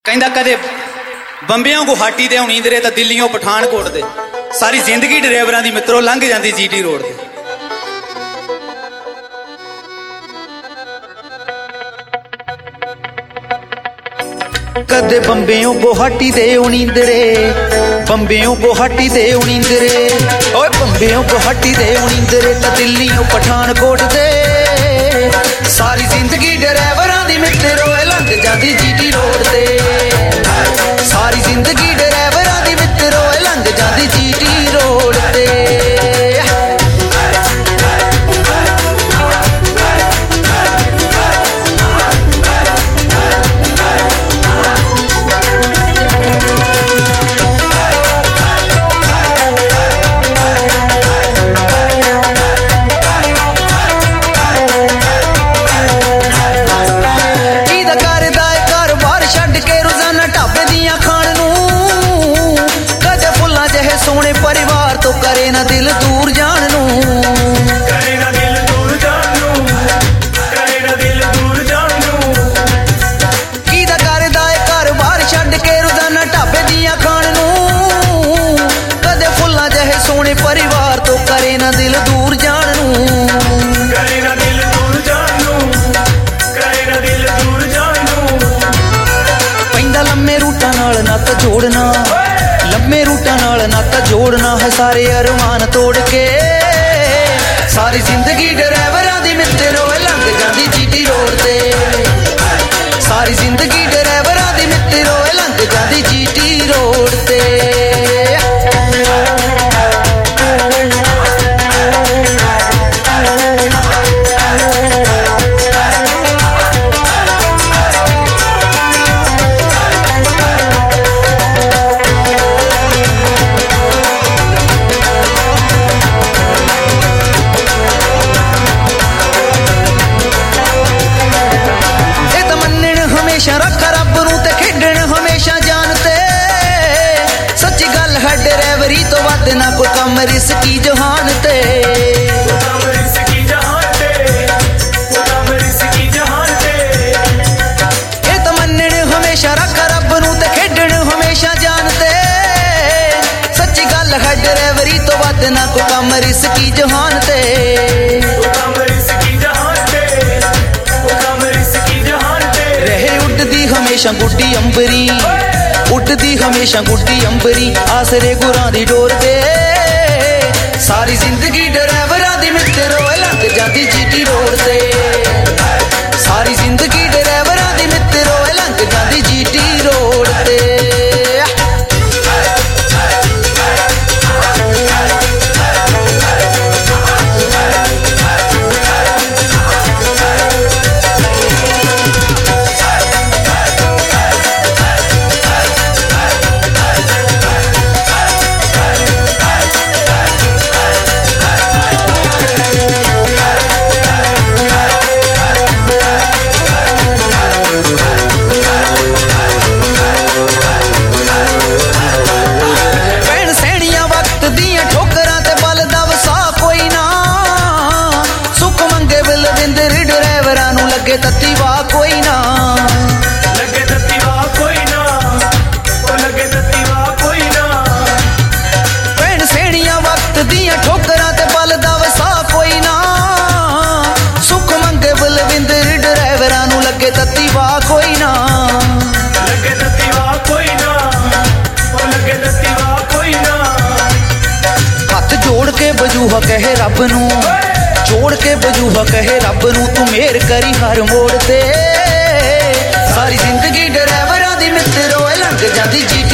ਕਹਿੰਦਾ ਕਦੇ ਬੰਬਿਆਂ ਗੁਹਾਟੀ ਤੇ ਹੁਣੀ ਦਰੇ ਤਾਂ ਦਿੱਲੀੋਂ ਪਠਾਨਕੋਟ ਦੇ ਸਾਰੀ ਜ਼ਿੰਦਗੀ ਡਰਾਈਵਰਾਂ ਦੀ ਮਿੱਤਰੋ ਲੰਘ ਜਾਂਦੀ ਜੀਟੀ ਰੋਡ ਤੇ। ਕਦੇ ਬੰਬਿਓਂ ਗੁਹਾਟੀ ਦੇ ਉਣੀਂਦਰੇ, ਬੰਬਿਓਂ ਗੁਹਾਟੀ ਦੇ ਉਣੀਂਦਰੇ, ਓਏ ਬੰਬਿਓਂ ਗੁਹਾਟੀ ਦੇ ਉਣੀਂਦਰੇ ਤਾਂ ਦਿੱਲੀੋਂ ਪਠਾਨਕੋਟ ਦੇ ਸਾਰੀ ਜ਼ਿੰਦਗੀ ਡਰਾਈਵਰਾਂ ਦੀ ਮਿੱਤਰੋ ਲੰਘ ਜਾਂਦੀ ਜੀਟੀ ਰੋਡ ਤੇ। ਸਾਰੀ ਜ਼ਿੰਦਗੀ ਡਰਾਈਵਰਾਂ ਦੀ ਮਿੱਤਰੋ ਲੰਘ ਜਾਂਦੀ ਜੀਟੀ ਰੋਡ ਤੇ। ਸੋਹਣੇ ਪਰਿਵਾਰ ਤੋਂ ਕਰੇ ਨਾ ਦਿਲ ਦੂਰ ਜਾਣ ਨੂੰ, ਕਰੇ ਨਾ ਦਿਲ ਦੂਰ ਜਾਣ ਨੂੰ, ਕਰੇ ਨਾ ਦਿਲ ਦੂਰ ਜਾਣ ਨੂੰ। ਕਿਹਦਾ ਕਰਦਾ ਏ ਘਰ-ਬਾਰ ਛੱਡ ਕੇ ਰੋਜ਼ਾਨਾ ਢਾਬੇ ਦੀਆਂ ਖਾਣ ਨੂੰ, ਕਦੇ ਫੁੱਲਾਂ ਜਿਹੇ ਸੋਹਣੇ ਪਰਿਵਾਰ ਤੋਂ ਕਰੇ ਨਾ ਦਿਲ ਦੂਰ ਜਾਣ ਨੂੰ, ਕਰੇ ਨਾ ਦਿਲ ਦੂਰ ਜਾਣ ਨੂੰ, ਕਰੇ ਨਾ ਦਿਲ ਦੂਰ ਜਾਣ ਨੂੰ। ਪੈਂਦਾ ਲੰਮੇ ਰੂਟਾਂ ਨਾਲ ਨੱਤ ਜੋੜਨਾ, ਲੰਮੇ ਰੂਟਾਂ ਨਾਲ ਨਾਤਾ ਜੋੜਨਾ ਹੈ ਸਾਰੇ ਅਰਮਾਨ ਤੋੜ ਕੇ। ਸਾਰੀ ਜ਼ਿੰਦਗੀ ਡਰਾਈਵਰਾਂ ਦੀ ਮਿੱਤਰੋ ਲੰਘ ਜਾਂਦੀ ਜੀਟੀ ਰੋਡ ਤੇ। ਸਾਰੀ ਜ਼ਿੰਦਗੀ ਡਰਾਈਵਰਾਂ ਦੀ ਮਿੱਤਰੋ ਲੰਘ ਜਾਂਦੀ ਜੀਟੀ ਰੋਡ ਤੇ। ਹਮੇਸ਼ਾ ਰੱਖ ਰੱਬ ਨੂੰ ਤੇ ਖੇਡਣ ਹਮੇਸ਼ਾ ਜਾਨ ਤੇ। ਸੱਚੀ ਗੱਲ ਹੈ ਡਰਾਈਵਰੀ ਤੋਂ ਵੱਧ ਨਾ ਕੋਈ ਕੰਮ ਰਿਸਕੀ ਜਹਾਨ ਤੇ। ਕੰਮ ਰਿਸਕੀ ਜਹਾਨ ਤੇ, ਕੰਮ ਰਿਸਕੀ ਜਹਾਨ ਤੇ। ਇਹ ਤਾਂ ਮੰਨਣ ਹਮੇਸ਼ਾ ਰੱਖ ਰੱਬ ਨੂੰ ਤੇ ਖੇਡਣ ਹਮੇਸ਼ਾ ਜਾਨ ਤੇ। ਸੱਚੀ ਗੱਲ ਹੈ ਡਰਾਈਵਰੀ ਤੋਂ ਵੱਧ ਨਾ ਕੋਈ ਕੰਮ ਰਿਸਕੀ ਜਹਾਨ ਤੇ। ਕੰਮ ਰਿਸਕੀ ਜਹਾਨ ਤੇ, ਕੰਮ ਰਿਸਕੀ ਜਹਾਨ ਤੇ। ਰਹੇ ਉੱਡਦੀ ਹਮੇਸ਼ਾ ਗੁੱਡੀ ਅੰਬਰੀ, ਉੱਡਦੀ ਹਮੇਸ਼ਾ ਗੁੱਡੀ ਅੰਬਰੀ ਆਸਰੇ ਗੁਰਾਂ ਦੀ ਡੋਰ ਤੇ। ਸਾਰੀ ਜ਼ਿੰਦਗੀ ਡਰਾਈਵਰਾਂ ਦੀ ਮਿੱਤਰੋ ਲੰਘ ਜਾਂਦੀ ਜੀਟੀ ਰੋਡ ਤੇ। ਸਾਰੀ ਜ਼ਿੰਦਗੀ ਡਰਾਈਵਰਾਂ ਦੀ ਮਿੱਤਰੋ ਲੰਘ ਜਾਂਦੀ ਜੀਟੀ ਰੋਡ ਤੇ। ਲੱਗੇ ਤੱਤੀ ਵਾਹ ਕੋਈ ਨਾ, ਲੱਗੇ ਤੱਤੀ ਵਾਹ ਕੋਈ ਨਾ, ਉਹ ਲੱਗੇ ਤੱਤੀ ਵਾਹ ਕੋਈ ਨਾ। ਭੈਣ ਸੇੜੀਆਂ ਵਕਤ ਦੀਆਂ ਠੋਕਰਾਂ ਤੇ ਬਲਦਾ ਵਸਾ ਕੋਈ ਨਾ। ਸੁੱਖ ਮੰਗੇ ਬਲਵਿੰਦਰ ਡਰਾਈਵਰਾਂ ਨੂੰ ਲੱਗੇ ਤੱਤੀ ਵਾਹ ਕੋਈ ਨਾ, ਲੱਗੇ ਤੱਤੀ ਵਾਹ ਕੋਈ ਨਾ, ਉਹ ਲੱਗੇ ਤੱਤੀ ਵਾਹ ਕੋਈ ਨਾ। ਹੱਥ ਜੋੜ ਕੇ ਬਜੂਹਾ ਕਹੇ ਰੱਬ ਨੂੰ, ਜੋੜ ਕੇ ਬਜੂਹਾ ਕਹੇ ਰੱਬ ਨੂੰ ਤੂੰ ਮਿਹਰ ਕਰੀ ਹਰ ਮੋੜ ਤੇ। ਸਾਰੀ ਜ਼ਿੰਦਗੀ ਡਰਾਈਵਰਾਂ ਦੀ ਮਿੱਤਰੋ ਲੰਘ ਜਾਂਦੀ ਜੀਟੀ